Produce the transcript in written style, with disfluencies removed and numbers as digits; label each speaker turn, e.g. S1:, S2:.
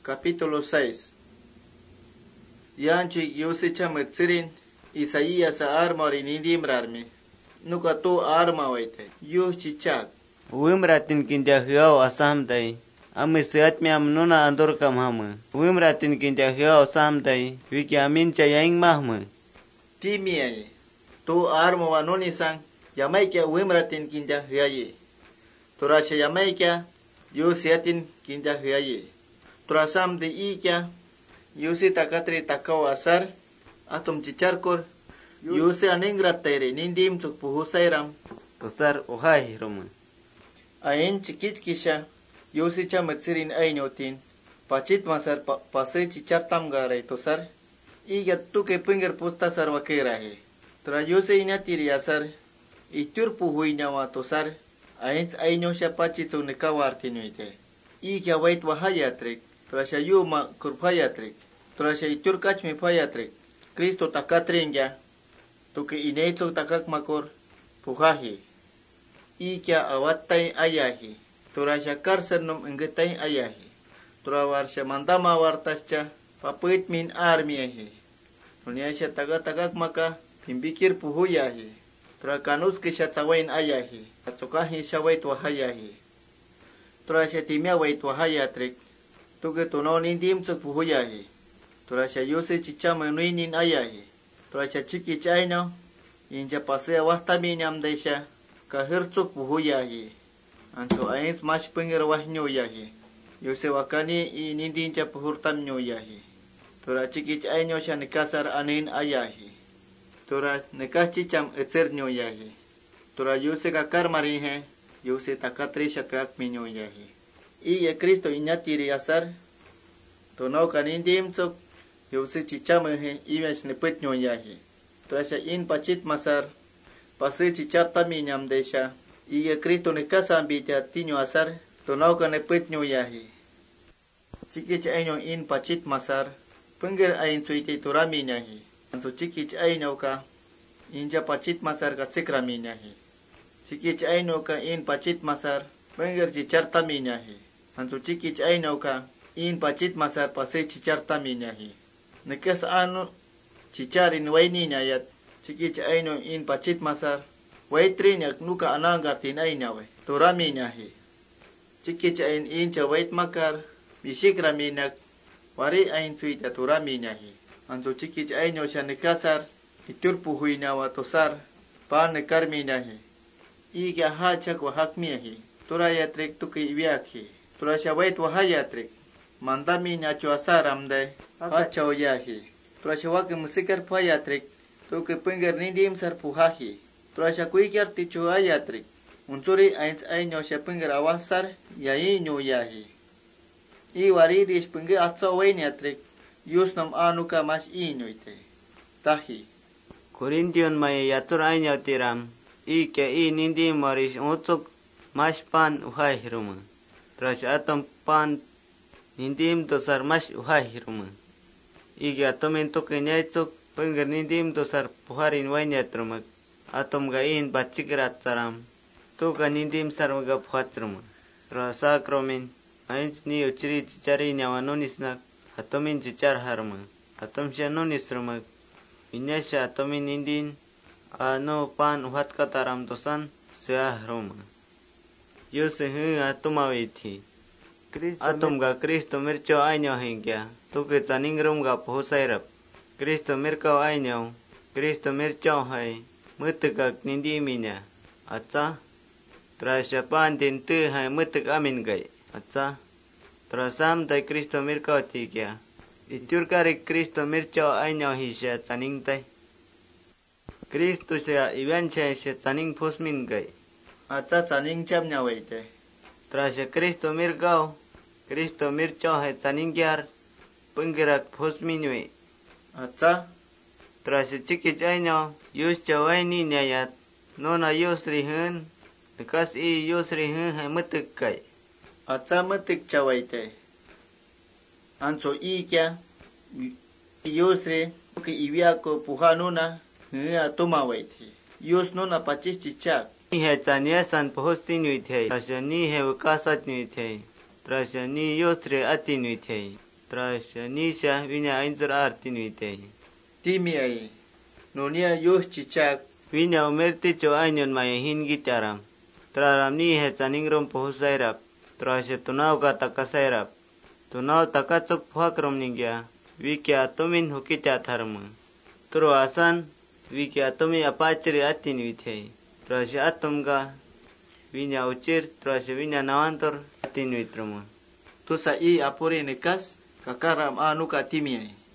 S1: Capítulo 6. Yanchik yusicha metsirin Isaías armori nindimrarmi. Nuka tu arma waite. Yuchichak.
S2: Wimratin kinja hiao asamdai. Amisiat mi amnuna andor kamhamu. Wimratin kinja hiao asamdai. Wiki amincha yaing mahmu.
S1: Timiaye. Tu arma wanoni sang. Yamaikia wimratin kinja hiaye. Turasha yamaikia yusiatin kinja hiaye. Turasam de ikia. Yusi takatri takau asar. Atum chicharkor. Yusi aningratere nindim tuk puhusairam.
S2: Tosar uhai romu.
S1: Ain chikitkisha. Yusi chamatsirin ainotin. Pachit masar pase chichartam garay tosar. Iga tuke pinger pusta sarvakerahe. Tra yusi inatiri asar. Itur puhuinawa tosar. Ain ainosha pachitsu nekawartinuite. Iga wait wahayatrik. Trasha yuma kurpayatrik. Trasha itur kachmi payatrik. Kristo takatringa. Tuke ineitsu takak makor puhahi. Ikia awattai ayahi. Turasha karsernum enggetai ayahi. Turawarsha mandama wartascha papait min armiahi. Nunyasha tagak maka pimbikir puhuyahi. Turakanus kisha tsawain ayahi. Atsukahi shawait wahayahi. Turasha timia wait wahayatrik. Tuke tuno nindim tsuk puhuyahi. Turasha yusi chichama nuinin ayahi. Turasha chiki chaino. Inja pasea wahtamin amdaisha. Kahirtsuk puhuyahi. Anso ains mas pengir wahnyo yahi. Yuse wakani I nindincha puhurtam nyo yahi. Tura chiki chaino sha nekasar anin ayahi. Tura nekas chicham etzer nyo yahi. Tura yuse kakar marihe. Yuse takatri shatkak minyo yahi. Iye Kristo inyatiri asar. Tono kanindim tsuk. Yuse chichamehe imesh nepet nyo yahi. Tura sha in pachit masar. Pase chicharta minyam desha. Iye Kristo nekasa ambitya tinyo asar. Tono ka nepet nyo yahi. Chikich aino in pachit masar. Pengir ain suite turamin yahi. Anso chikich aino ka. Inja pachit masar ka tsikramin yahi. Chikich aino ka in pachit masar. Pengir chicharta min yahi. Anso chikich aino ka. In pachit masar pase chicharta min yahi. Nekas anu chicharin wainin ayat. Chikich aino in pachit masar. Waitrin yak nuka anangartin ainawe. Turamin yahi. Chikich ain incha wait makar. Bishikra yak. Wari ain suita turamin yahi. Anso chikich aino siya nekasar. Iturpuhui nawa tosar. Paan nekarmin yahi. Iga hachak wahakmi yahi. Turayatrik tuki iwiakhi. Turasya wait wahayatrik. Mandamin yacho asar amday. Hachaw yahi. Turasya wake musikar payatrik. Tuke pengir nindim sar puhahi. Turasya kuikyar tichu ayatrik. Unsuri ains aino sya pengir awasar. Yayi nyo yahi. I waridish pengir atso wain yatrik. Yusnam anuka mas inoite. Tahi.
S2: Korintion may yatur ainaw tiram. Ike nindim marish utsuk. Mas pan uhai romu. Trasya atom pan nindim tosar mas uhai romu. Ike atomin tuke nyaitsuk. Pengir nindim tosar puharin wainyatrumag. Atom gain bachikrat saram. Tuka nindim sarmaga puhatrumak. Rasa kromin. Ains ni uchiri chichari nyawanonisnak. Atomin chichar harmag. Atom siya nonisrumag. Inyasya atomin nindin. Ano pan uhat kataram tosan. Suya romag. Yuse atumawithi. Atom ga Kristo mircho ainyaw hingya. Tuke taningrum ga puhusayrap. Kristo mirkaw ainyaw. Kristo mirchaw hay. Mutukak nindiminya. Atsa. Trasya pandin tu hay mutuk amin gay. Atsa. Trasam tay Kristo mirkaw tikya. Iturkari Kristo mirchaw ainyaw hisya taning tay. Kristo siya iwansya siya taning pusmin gay.
S1: Atsa taning cham nyawaite.
S2: Trasya Kristo mirkaw. Kristo mirchaw hay taning gyar. Penggerak pusminwe.
S1: Atsa.
S2: Trasya chikich ainyaw. Yus chawaini nyayat. Nona yus rihun. Nekas yus rihun hay mutuk kay.
S1: Atsa mutuk chawaite. Anso ikya. Yusri. Tuki iwiako puhanuna. Nga tumawaite. Yus nuna pachis chichak.
S2: Ni he chanyasan puhustin withey. Trasya ni he wakasat withey. Trasya ni yusri atin withey. Terus nisya winya ainsur artin wite.
S1: Timi ai. Nonia yuh cicak.
S2: Winya umerti co ainyon maya hingi caram. Teraram ni hecaning rom pohusairap. Terus tunau kata kasairap. Tunau takacok puhakrom ningya. Wiki atomin hukita dharma. Turu asan wiki atomi apaciri atin wite. Terus atom ga winya ucir terus winya nawantor atin witruma.
S1: Tu sa i apuri nekas kakaram anu ka timi ai.